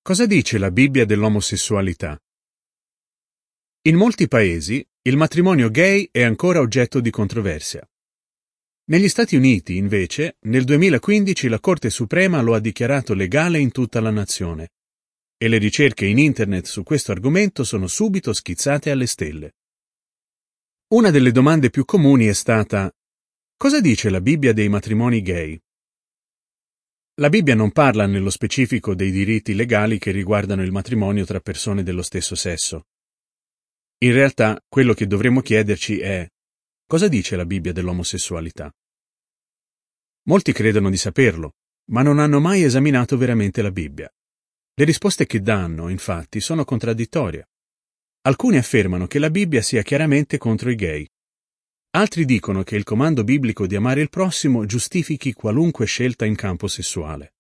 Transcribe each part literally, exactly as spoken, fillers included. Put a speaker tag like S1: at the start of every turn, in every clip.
S1: Cosa dice la Bibbia dell'omosessualità? In molti paesi, il matrimonio gay è ancora oggetto di controversia. Negli Stati Uniti, invece, nel duemilaquindici la Corte Suprema lo ha dichiarato legale in tutta la nazione, e le ricerche in Internet su questo argomento sono subito schizzate alle stelle. Una delle domande più comuni è stata: cosa dice la Bibbia dei matrimoni gay? La Bibbia non parla nello specifico dei diritti legali che riguardano il matrimonio tra persone dello stesso sesso. In realtà, quello che dovremmo chiederci è: cosa dice la Bibbia dell'omosessualità? Molti credono di saperlo, ma non hanno mai esaminato veramente la Bibbia. Le risposte che danno, infatti, sono contraddittorie. Alcuni affermano che la Bibbia sia chiaramente contro i gay. Altri dicono che il comando biblico di amare il prossimo giustifichi qualunque scelta in campo sessuale.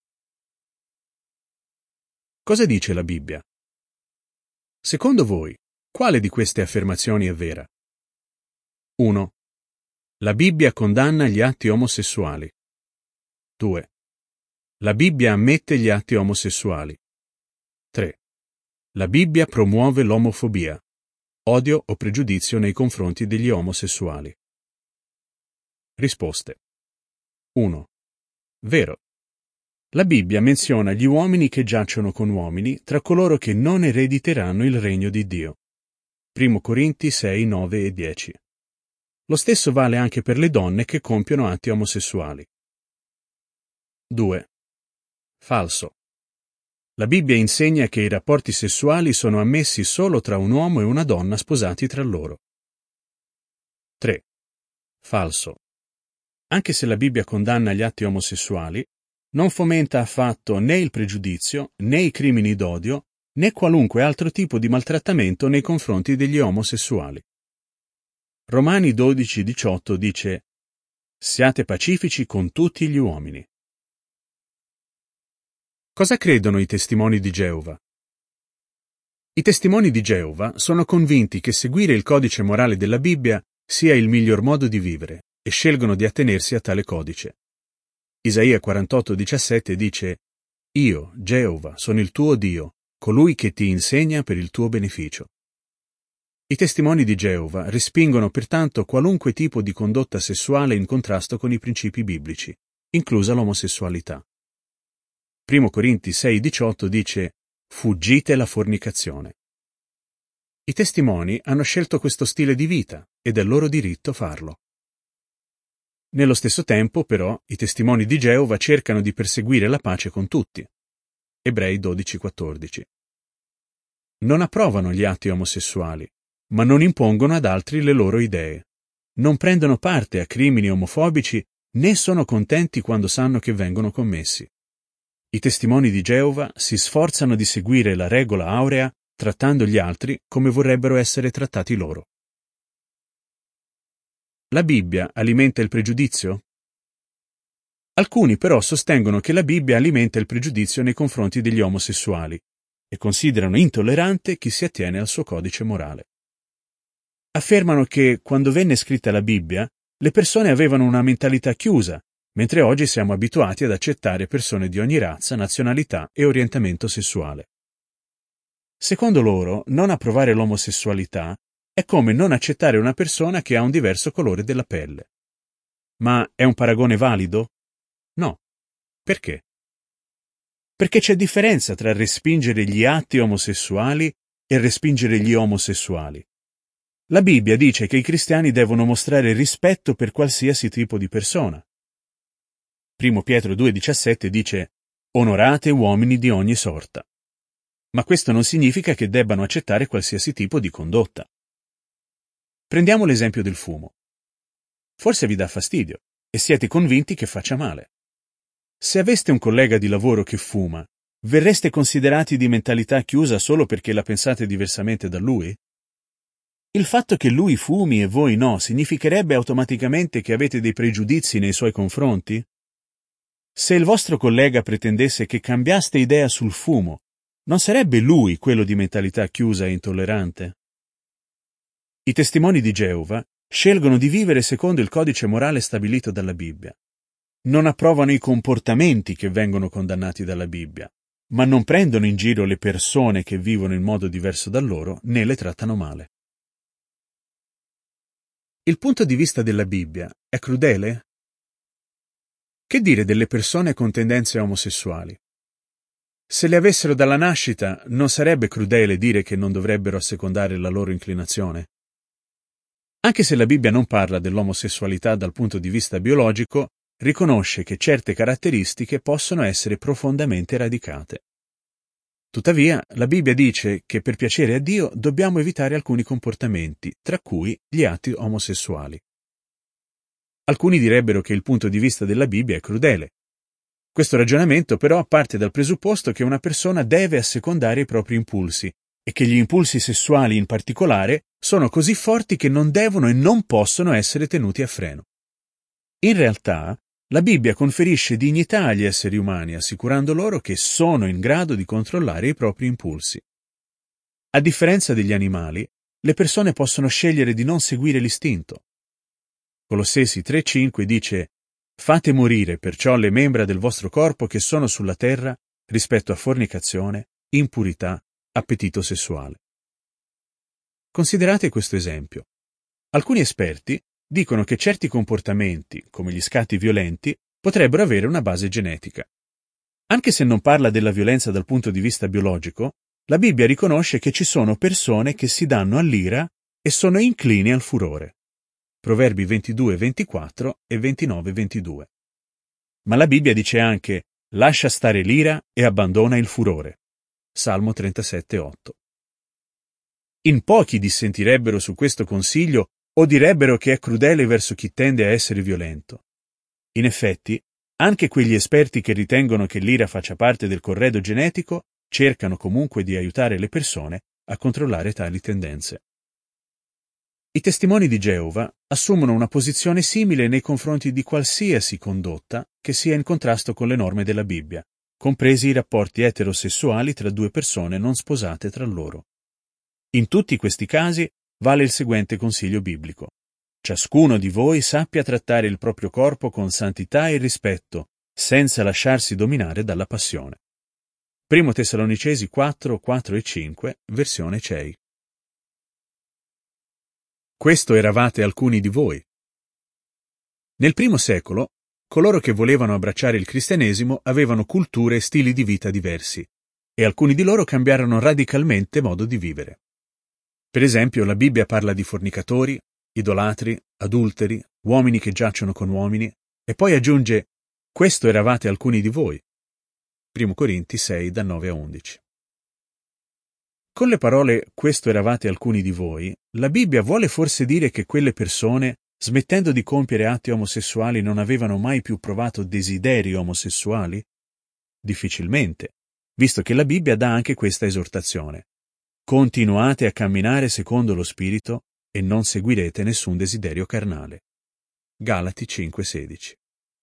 S1: Cosa dice la Bibbia? Secondo voi, quale di queste affermazioni è vera? uno. La Bibbia condanna gli atti omosessuali. due. La Bibbia ammette gli atti omosessuali. tre. La Bibbia promuove l'omofobia, odio o pregiudizio nei confronti degli omosessuali. Risposte. uno. Vero. La Bibbia menziona gli uomini che giacciono con uomini tra coloro che non erediteranno il regno di Dio. Primo Corinti sei, nove e dieci. Lo stesso vale anche per le donne che compiono atti omosessuali. due. Falso. La Bibbia insegna che i rapporti sessuali sono ammessi solo tra un uomo e una donna sposati tra loro. tre. Falso. Anche se la Bibbia condanna gli atti omosessuali, non fomenta affatto né il pregiudizio, né i crimini d'odio, né qualunque altro tipo di maltrattamento nei confronti degli omosessuali. Romani dodici diciotto dice: siate pacifici con tutti gli uomini. Cosa credono i testimoni di Geova? I testimoni di Geova sono convinti che seguire il codice morale della Bibbia sia il miglior modo di vivere e scelgono di attenersi a tale codice. Isaia quarantotto diciassette dice: Io, Geova, sono il tuo Dio, colui che ti insegna per il tuo beneficio. I testimoni di Geova respingono pertanto qualunque tipo di condotta sessuale in contrasto con i principi biblici, inclusa l'omosessualità. Primo Corinti sei diciotto dice: fuggite la fornicazione. I testimoni hanno scelto questo stile di vita ed è loro diritto farlo. Nello stesso tempo, però, i testimoni di Geova cercano di perseguire la pace con tutti. Ebrei dodici quattordici. Non approvano gli atti omosessuali, ma non impongono ad altri le loro idee. Non prendono parte a crimini omofobici né sono contenti quando sanno che vengono commessi. I testimoni di Geova si sforzano di seguire la regola aurea trattando gli altri come vorrebbero essere trattati loro. La Bibbia alimenta il pregiudizio? Alcuni però sostengono che la Bibbia alimenta il pregiudizio nei confronti degli omosessuali e considerano intollerante chi si attiene al suo codice morale. Affermano che, quando venne scritta la Bibbia, le persone avevano una mentalità chiusa, mentre oggi siamo abituati ad accettare persone di ogni razza, nazionalità e orientamento sessuale. Secondo loro, non approvare l'omosessualità è come non accettare una persona che ha un diverso colore della pelle. Ma è un paragone valido? No. Perché? Perché c'è differenza tra respingere gli atti omosessuali e respingere gli omosessuali. La Bibbia dice che i cristiani devono mostrare rispetto per qualsiasi tipo di persona. Primo Pietro due diciassette dice: onorate uomini di ogni sorta. Ma questo non significa che debbano accettare qualsiasi tipo di condotta. Prendiamo l'esempio del fumo. Forse vi dà fastidio e siete convinti che faccia male. Se aveste un collega di lavoro che fuma, verreste considerati di mentalità chiusa solo perché la pensate diversamente da lui? Il fatto che lui fumi e voi no significherebbe automaticamente che avete dei pregiudizi nei suoi confronti? Se il vostro collega pretendesse che cambiaste idea sul fumo, non sarebbe lui quello di mentalità chiusa e intollerante? I testimoni di Geova scelgono di vivere secondo il codice morale stabilito dalla Bibbia. Non approvano i comportamenti che vengono condannati dalla Bibbia, ma non prendono in giro le persone che vivono in modo diverso da loro, né le trattano male. Il punto di vista della Bibbia è crudele? Che dire delle persone con tendenze omosessuali? Se le avessero dalla nascita, non sarebbe crudele dire che non dovrebbero assecondare la loro inclinazione? Anche se la Bibbia non parla dell'omosessualità dal punto di vista biologico, riconosce che certe caratteristiche possono essere profondamente radicate. Tuttavia, la Bibbia dice che per piacere a Dio dobbiamo evitare alcuni comportamenti, tra cui gli atti omosessuali. Alcuni direbbero che il punto di vista della Bibbia è crudele. Questo ragionamento però parte dal presupposto che una persona deve assecondare i propri impulsi e che gli impulsi sessuali in particolare sono così forti che non devono e non possono essere tenuti a freno. In realtà, la Bibbia conferisce dignità agli esseri umani, assicurando loro che sono in grado di controllare i propri impulsi. A differenza degli animali, le persone possono scegliere di non seguire l'istinto. Colossesi tre cinque dice: «Fate morire perciò le membra del vostro corpo che sono sulla terra rispetto a fornicazione, impurità, appetito sessuale». Considerate questo esempio. Alcuni esperti dicono che certi comportamenti, come gli scatti violenti, potrebbero avere una base genetica. Anche se non parla della violenza dal punto di vista biologico, la Bibbia riconosce che ci sono persone che si danno all'ira e sono inclini al furore. Proverbi ventidue ventiquattro e ventinove ventidue. Ma la Bibbia dice anche: «Lascia stare l'ira e abbandona il furore». Salmo trentasette otto. In pochi dissentirebbero su questo consiglio o direbbero che è crudele verso chi tende a essere violento. In effetti, anche quegli esperti che ritengono che l'ira faccia parte del corredo genetico cercano comunque di aiutare le persone a controllare tali tendenze. I testimoni di Geova assumono una posizione simile nei confronti di qualsiasi condotta che sia in contrasto con le norme della Bibbia, compresi i rapporti eterosessuali tra due persone non sposate tra loro. In tutti questi casi vale il seguente consiglio biblico: ciascuno di voi sappia trattare il proprio corpo con santità e rispetto, senza lasciarsi dominare dalla passione. Primo Tessalonicesi quattro, quattro e cinque, versione C E I. Questo eravate alcuni di voi. Nel primo secolo, coloro che volevano abbracciare il cristianesimo avevano culture e stili di vita diversi, e alcuni di loro cambiarono radicalmente modo di vivere. Per esempio, la Bibbia parla di fornicatori, idolatri, adulteri, uomini che giacciono con uomini, e poi aggiunge: questo eravate alcuni di voi. Primo Corinti sei, da nove a undici. Con le parole «questo eravate alcuni di voi», la Bibbia vuole forse dire che quelle persone, smettendo di compiere atti omosessuali, non avevano mai più provato desideri omosessuali? Difficilmente, visto che la Bibbia dà anche questa esortazione: continuate a camminare secondo lo Spirito e non seguirete nessun desiderio carnale. Galati cinque sedici.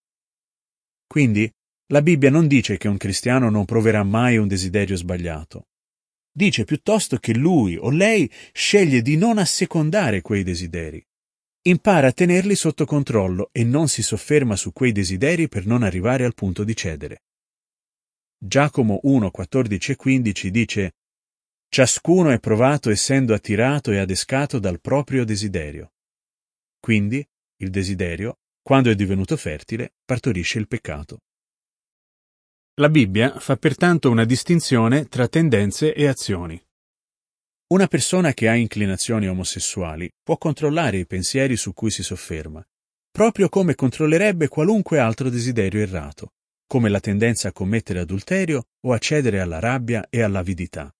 S1: Quindi, la Bibbia non dice che un cristiano non proverà mai un desiderio sbagliato. Dice piuttosto che lui o lei sceglie di non assecondare quei desideri. Impara a tenerli sotto controllo e non si sofferma su quei desideri per non arrivare al punto di cedere. Giacomo uno, quattordici e quindici dice: ciascuno è provato essendo attirato e adescato dal proprio desiderio. Quindi, il desiderio, quando è divenuto fertile, partorisce il peccato. La Bibbia fa pertanto una distinzione tra tendenze e azioni. Una persona che ha inclinazioni omosessuali può controllare i pensieri su cui si sofferma, proprio come controllerebbe qualunque altro desiderio errato, come la tendenza a commettere adulterio o a cedere alla rabbia e all'avidità.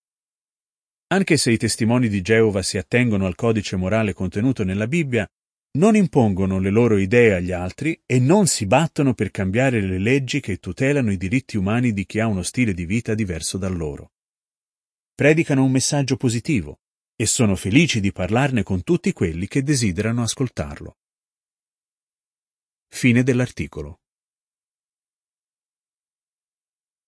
S1: Anche se i testimoni di Geova si attengono al codice morale contenuto nella Bibbia, non impongono le loro idee agli altri e non si battono per cambiare le leggi che tutelano i diritti umani di chi ha uno stile di vita diverso dal loro. Predicano un messaggio positivo e sono felici di parlarne con tutti quelli che desiderano ascoltarlo. Fine dell'articolo.